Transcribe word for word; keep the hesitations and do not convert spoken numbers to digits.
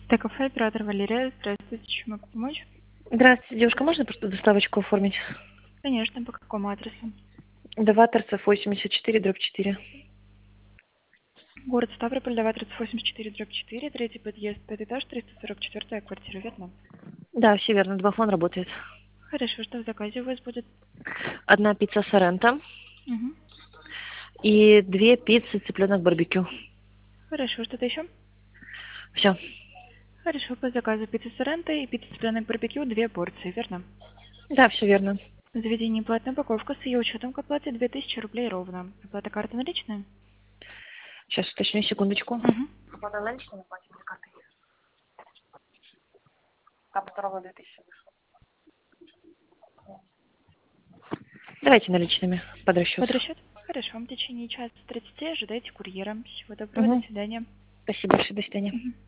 Т-кафе, оператор Валерия. Здравствуйте, чем могу помочь? Здравствуйте, девушка, можно просто доставочку оформить? Конечно, по какому адресу? Даваторцев восемьдесят четыре, дробь четыре. Город Ставрополь, Даваторцев восемьдесят четыре, дробь четыре, третий подъезд, пятый этаж, триста сорок четвёртая квартира, верно? Да, все верно, двофон работает. Хорошо, что в заказе у вас будет? Одна пицца Соренто Угу. и две пиццы цыпленок барбекю. Хорошо, что-то еще? Все. Хорошо, по заказу пицца Соренто и пицца цыпленок барбекю, две порции, верно? Да, все верно. В заведении платная упаковка с ее учетом к оплате две тысячи рублей ровно. Оплата карты наличная? Сейчас уточню, секундочку. Угу. Оплата наличными платим или картой? Там второго две тысячи вышло. Давайте наличными, под расчет. Под расчет? Хорошо, в течение часа тридцати ожидайте курьера. Всего доброго, до Угу. свидания. Спасибо большое, до свидания. Мгм.